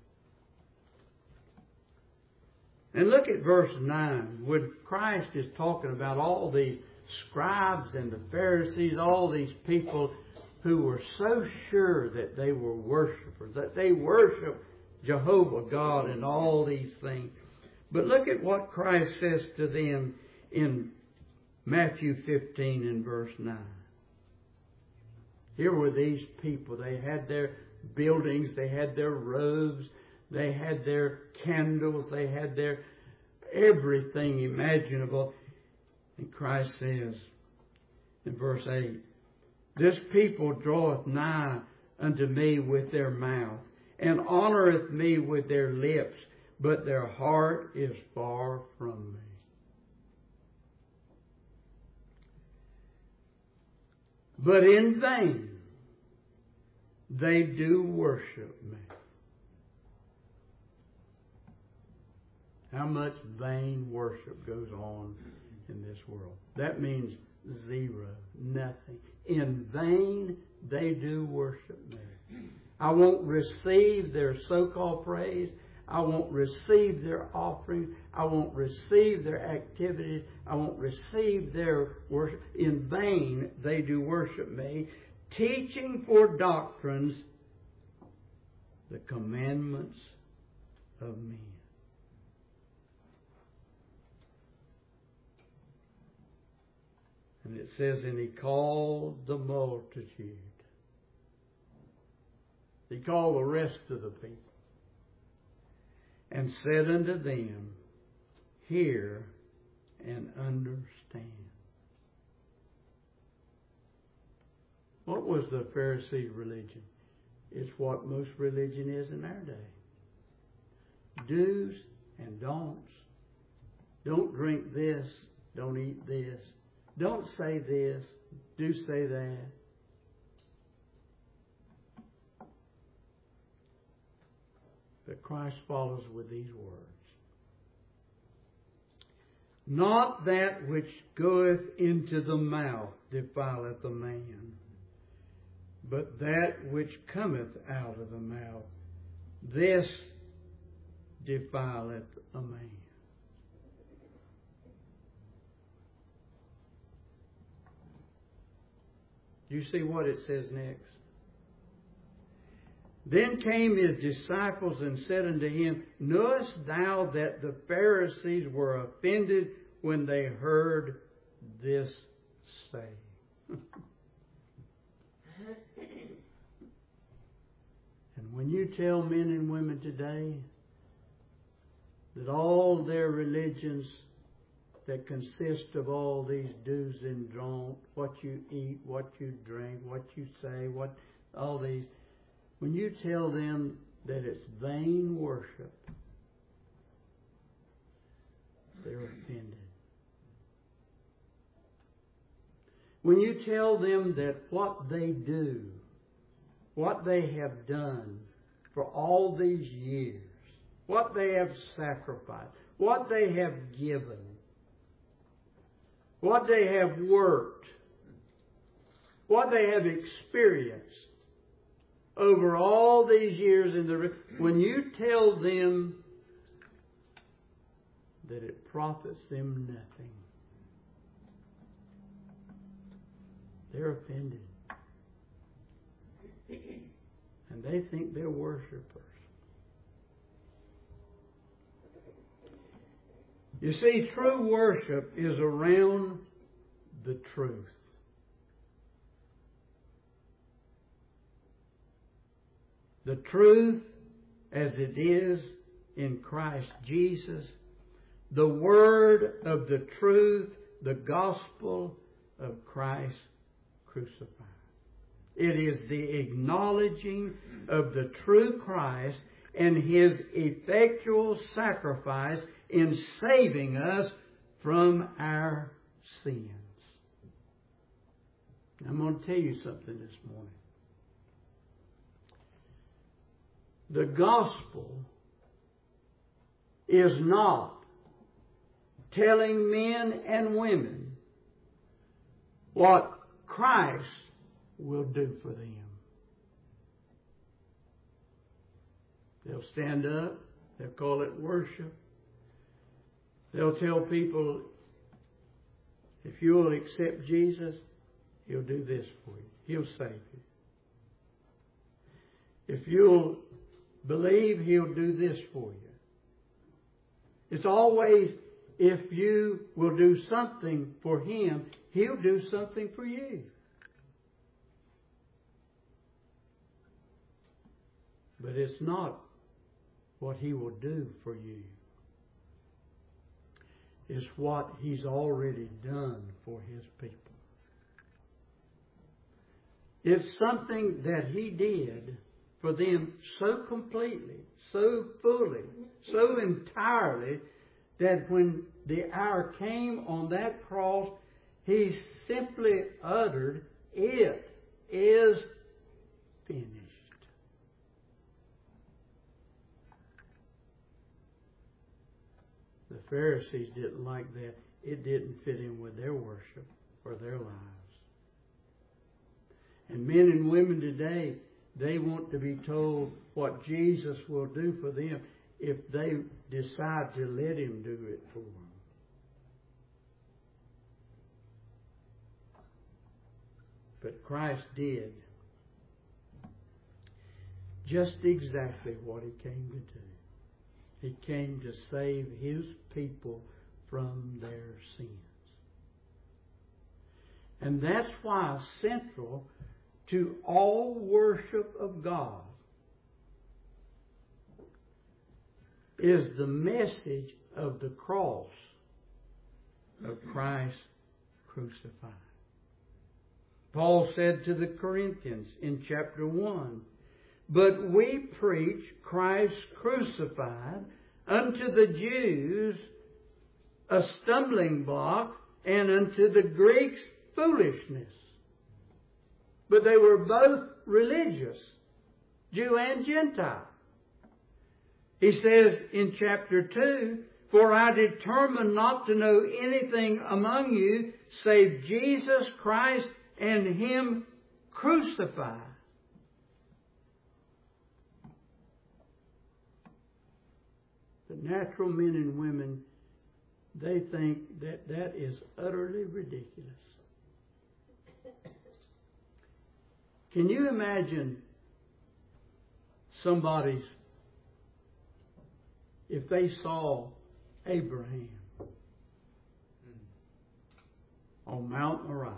And look at verse nine, when Christ is talking about all these scribes and the Pharisees, all these people who were so sure that they were worshipers, that they worship Jehovah God and all these things. But look at what Christ says to them in Matthew fifteen and verse nine. Here were these people. They had their buildings, they had their robes, they had their candles, they had their everything imaginable. And Christ says in verse eight, this people draweth nigh unto me with their mouth, and honoreth me with their lips, but their heart is far from me. But in vain they do worship me. How much vain worship goes on in this world? That means zero, nothing. In vain they do worship me. I won't receive their so-called praise. I won't receive their offering. I won't receive their activities. I won't receive their worship. In vain they do worship me, teaching for doctrines the commandments of men. And it says, and He called the multitude. He called the rest of the people. And said unto them, hear and understand. What was the Pharisee religion? It's what most religion is in our day. Do's and don'ts. Don't drink this. Don't eat this. Don't say this. Do say that. But Christ follows with these words. Not that which goeth into the mouth defileth a man, but that which cometh out of the mouth, this defileth a man. Do you see what it says next? Then came his disciples and said unto him, Knowest thou that the Pharisees were offended when they heard this say? And when you tell men and women today that all their religions that consist of all these do's and don'ts, what you eat, what you drink, what you say, what all these, when you tell them that it's vain worship, they're offended. When you tell them that what they do, what they have done for all these years, what they have sacrificed, what they have given, what they have worked, what they have experienced over all these years in the, when you tell them that it profits them nothing, they're offended. And they think they're worshipers. You see, true worship is around the truth. The truth as it is in Christ Jesus, the word of the truth, the gospel of Christ crucified. It is the acknowledging of the true Christ and His effectual sacrifice in saving us from our sins. I'm going to tell you something this morning. The gospel is not telling men and women what Christ will do for them. They'll stand up, they'll call it worship. They'll tell people, if you will accept Jesus, He'll do this for you. He'll save you. If you'll believe, He'll do this for you. It's always, if you will do something for Him, He'll do something for you. But it's not what He will do for you. It's what He's already done for His people. It's something that He did for them so completely, so fully, so entirely, that when the hour came on that cross, He simply uttered, "It is finished." The Pharisees didn't like that. It didn't fit in with their worship or their lives. And men and women today, they want to be told what Jesus will do for them if they decide to let Him do it for them. But Christ did just exactly what He came to do. He came to save His people from their sins. And that's why central to all worship of God is the message of the cross of Christ crucified. Paul said to the Corinthians in chapter one, "But we preach Christ crucified, unto the Jews a stumbling block, and unto the Greeks foolishness." But they were both religious, Jew and Gentile. He says in chapter two, "For I determined not to know anything among you save Jesus Christ and Him crucified." The natural men and women, they think that that is utterly ridiculous. Can you imagine somebody's, if they saw Abraham on Mount Moriah,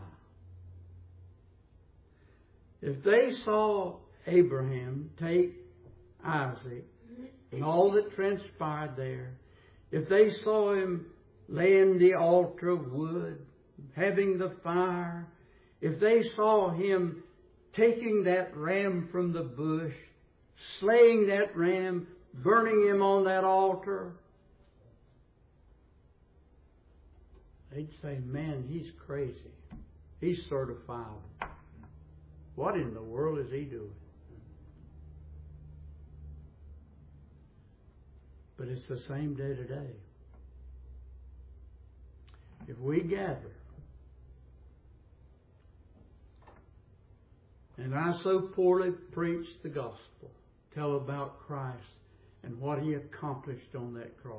if they saw Abraham take Isaac and all that transpired there, if they saw him laying the altar of wood, having the fire, if they saw him taking that ram from the bush, slaying that ram, burning him on that altar, they'd say, man, he's crazy. He's certified. What in the world is he doing? But it's the same day today. If we gather, and I so poorly preach the gospel, tell about Christ and what He accomplished on that cross,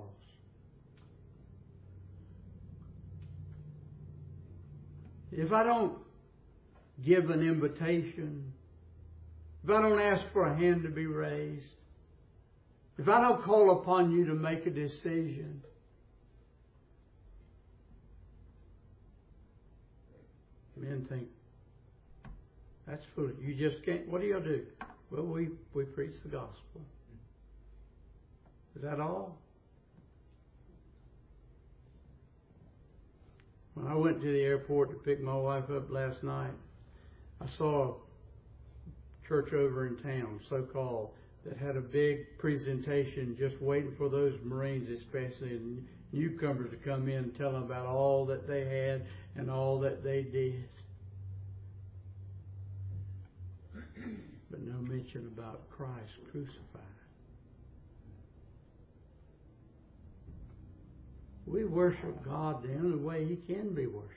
if I don't give an invitation, if I don't ask for a hand to be raised, if I don't call upon you to make a decision, men think, that's foolish. You just can't. What do you do? Well, we, we preach the gospel. Is that all? When I went to the airport to pick my wife up last night, I saw a church over in town, so-called, that had a big presentation just waiting for those Marines, especially, and newcomers to come in and tell them about all that they had and all that they did. But no mention about Christ crucified. We worship God the only way He can be worshipped.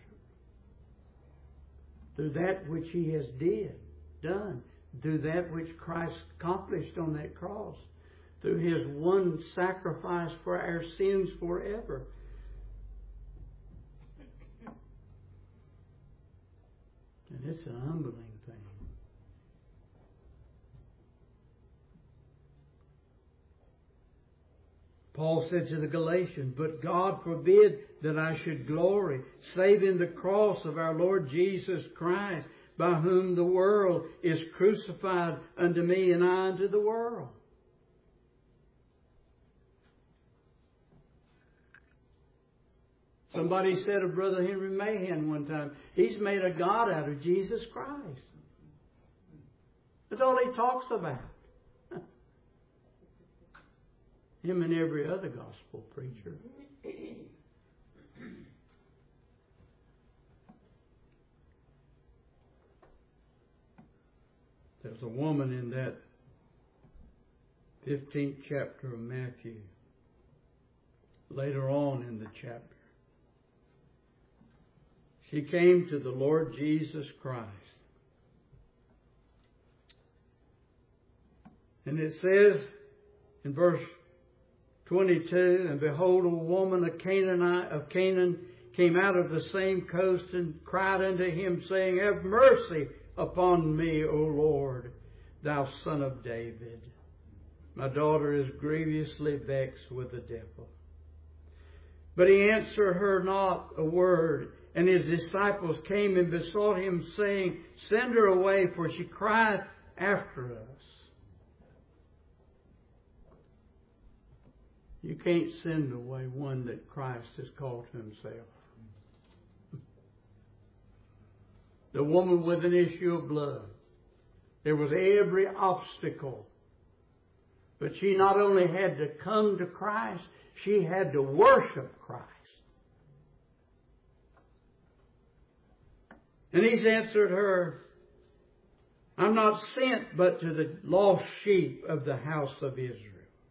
Through that which He has did, done. Through that which Christ accomplished on that cross. Through His one sacrifice for our sins forever. And it's an humbling thing. Paul said to the Galatians, but God forbid that I should glory, save in the cross of our Lord Jesus Christ, by whom the world is crucified unto me and I unto the world. Somebody said of Brother Henry Mahan one time, he's made a God out of Jesus Christ. That's all he talks about. Him and every other gospel preacher. There's a woman in that fifteenth chapter of Matthew, later on in the chapter. She came to the Lord Jesus Christ. And it says in verse twenty-two, and behold, a woman of Canaanite of Canaan came out of the same coast and cried unto him, saying, have mercy upon me, O Lord, thou Son of David. My daughter is grievously vexed with the devil. But he answered her not a word. And his disciples came and besought him, saying, send her away, for she crieth after us. You can't send away one that Christ has called to Himself. The woman with an issue of blood. There was every obstacle. But she not only had to come to Christ, she had to worship Christ. And He's answered her, I'm not sent but to the lost sheep of the house of Israel.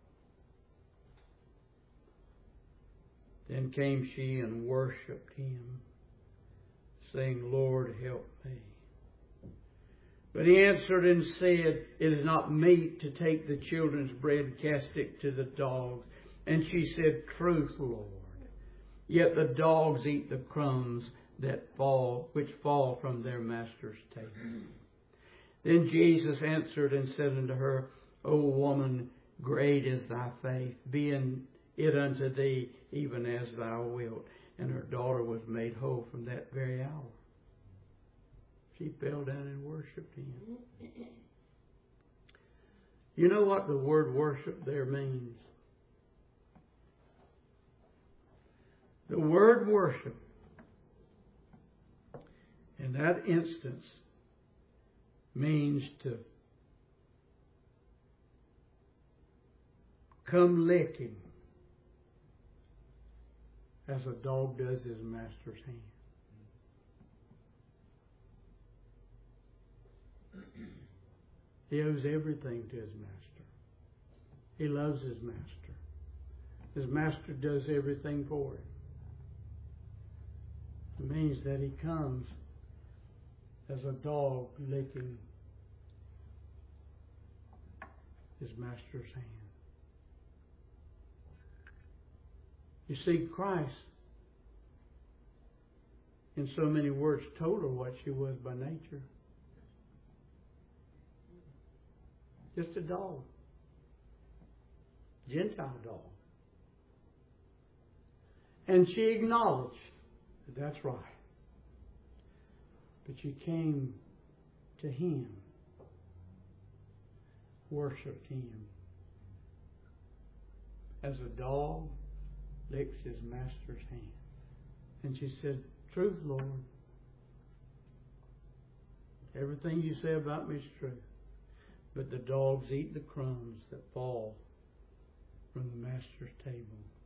Then came she and worshipped Him, saying, Lord, help me. But He answered and said, it is not meet to take the children's bread and cast it to the dogs. And she said, truth, Lord. Yet the dogs eat the crumbs that fall, which fall from their master's table. Then Jesus answered and said unto her, O woman, great is thy faith, be it unto thee even as thou wilt. And her daughter was made whole from that very hour. She fell down and worshipped Him. You know what the word worship there means? The word worship, in that instance, means to come licking as a dog does his master's hand. He owes everything to his master. He loves his master. His master does everything for him. It means that he comes as a dog licking his master's hand. You see, Christ, in so many words, told her what she was by nature. Just a dog. Gentile dog. And she acknowledged that that's right. But she came to Him, worshiped Him, as a dog licks his master's hand. And she said, truth, Lord. Everything you say about me is true. But the dogs eat the crumbs that fall from the master's table.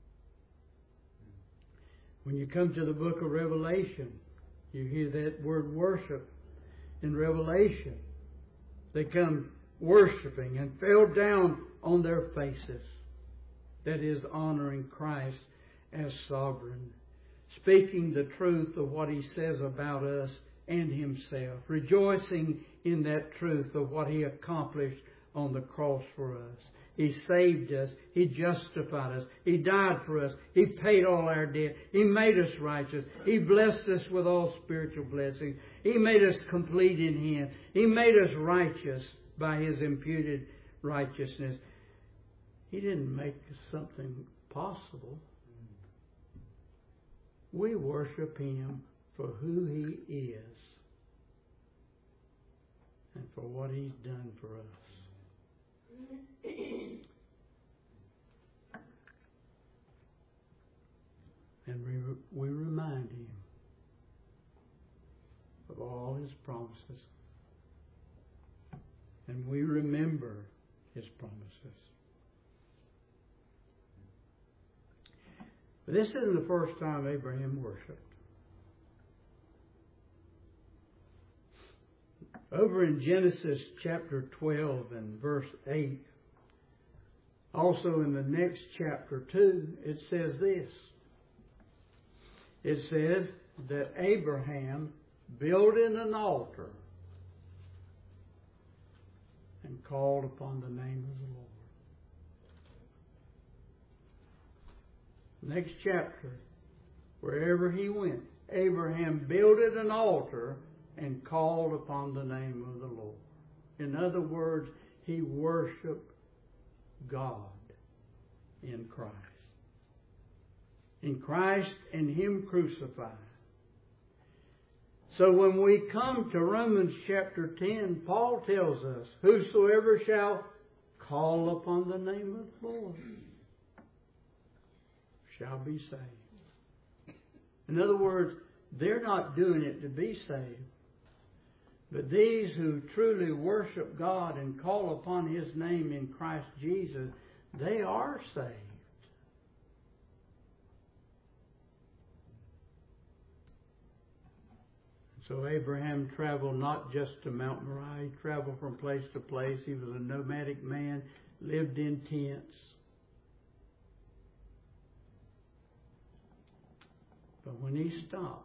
When you come to the book of Revelation, you hear that word worship in Revelation. They come worshiping and fell down on their faces. That is, honoring Christ as sovereign, speaking the truth of what He says about us and Himself, rejoicing in that truth of what He accomplished on the cross for us. He saved us. He justified us. He died for us. He paid all our debt. He made us righteous. He blessed us with all spiritual blessings. He made us complete in Him. He made us righteous by His imputed righteousness. He didn't make something possible. We worship Him for who He is and for what He's done for us. And we, we remind Him of all His promises. And we remember His promises. But this isn't the first time Abraham worshipped. Over in Genesis chapter twelve and verse eight, also in the next chapter two, it says this. It says that Abraham builded an altar and called upon the name of the Lord. Next chapter, wherever he went, Abraham builded an altar and called upon the name of the Lord. In other words, he worshiped God in Christ. In Christ and Him crucified. So when we come to Romans chapter ten, Paul tells us, whosoever shall call upon the name of the Lord shall be saved. In other words, they're not doing it to be saved. But these who truly worship God and call upon His name in Christ Jesus, they are saved. So Abraham traveled not just to Mount Moriah, he traveled from place to place. He was a nomadic man, lived in tents. But when he stopped,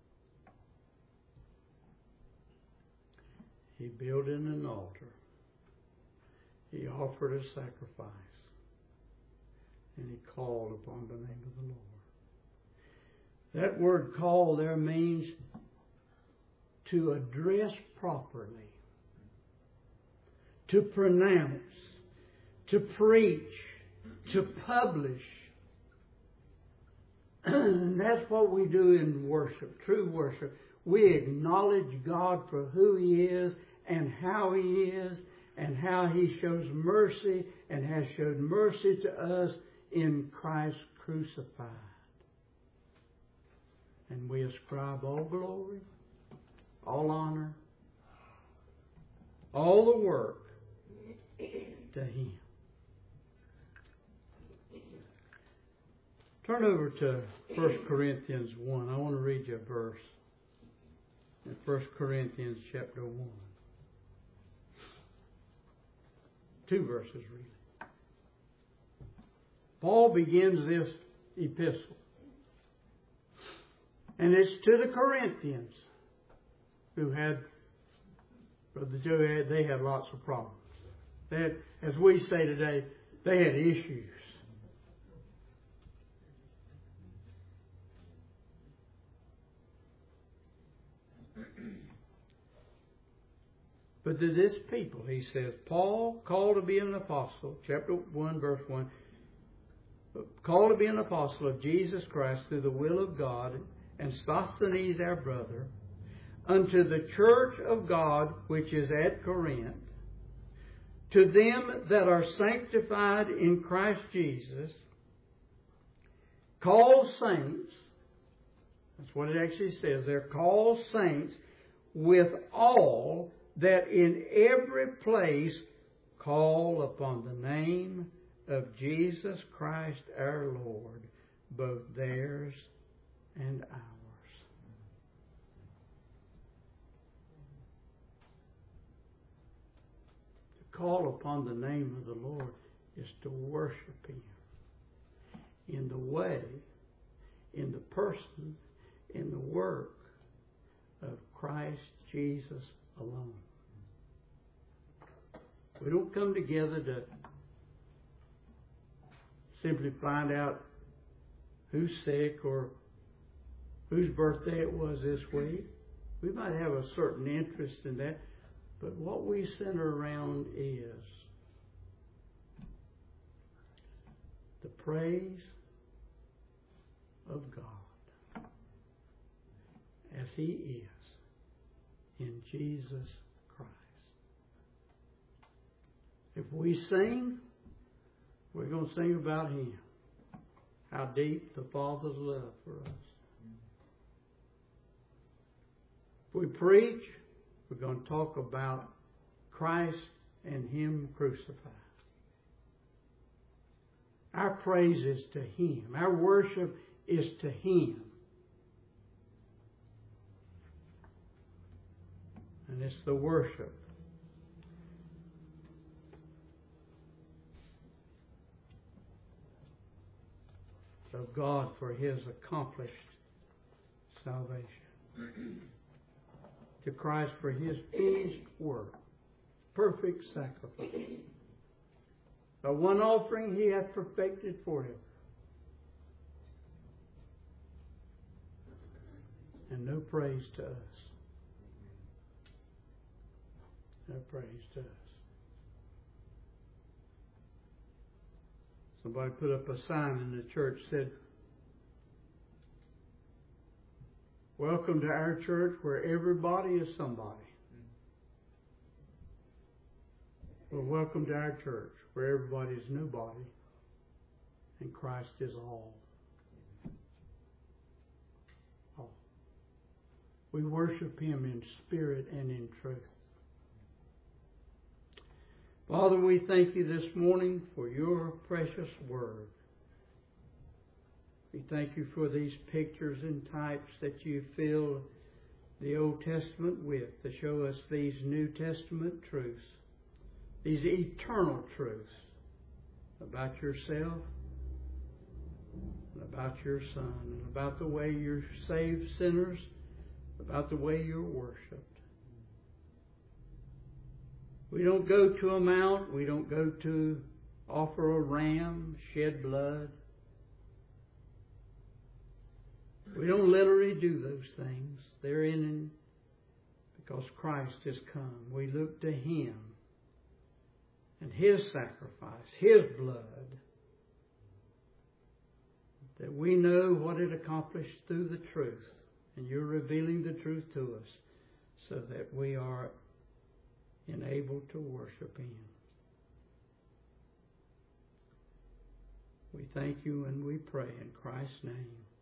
he built in an altar. He offered a sacrifice. And he called upon the name of the Lord. That word call there means to address properly. to pronounce, to preach, to publish. And that's what we do in worship, true worship. We acknowledge God for who He is and how He is and how He shows mercy and has showed mercy to us in Christ crucified. And we ascribe all glory, all honor, all the work to Him. Turn over to First Corinthians one. I want to read you a verse in First Corinthians chapter one. Two verses, really. Paul begins this epistle. And it's to the Corinthians who had, Brother Joe had, they had lots of problems. They had, as we say today, they had issues. But to this people, he says, Paul, called to be an apostle, chapter one, verse one, called to be an apostle of Jesus Christ through the will of God, and Sosthenes our brother, unto the church of God which is at Corinth, to them that are sanctified in Christ Jesus, called saints, that's what it actually says, they're called saints, with all that in every place call upon the name of Jesus Christ our Lord, both theirs and ours. To call upon the name of the Lord is to worship Him in the way, in the person, in the work of Christ Jesus alone. We don't come together to simply find out who's sick or whose birthday it was this week. We might have a certain interest in that, but what we center around is the praise of God as He is in Jesus Christ. If we sing, we're going to sing about Him. How deep the Father's love for us. If we preach, we're going to talk about Christ and Him crucified. Our praise is to Him. Our worship is to Him. And it's the worship of God for His accomplished salvation. To Christ for His finished work, perfect sacrifice. By one offering He hath perfected forever. And no praise to us. No praise to us. Somebody put up a sign in the church that said, "Welcome to our church where everybody is somebody." Well, welcome to our church where everybody is nobody and Christ is all. All. We worship Him in spirit and in truth. Father, we thank You this morning for Your precious word. We thank You for these pictures and types that You fill the Old Testament with to show us these New Testament truths, these eternal truths about Yourself and about Your Son and about the way You save sinners, about the way You're worshipped. We don't go to a mount. We don't go to offer a ram, shed blood. We don't literally do those things. They're in because Christ has come. We look to Him and His sacrifice, His blood, that we know what it accomplished through the truth. And You're revealing the truth to us so that we are enabled to worship Him. We thank You and we pray in Christ's name.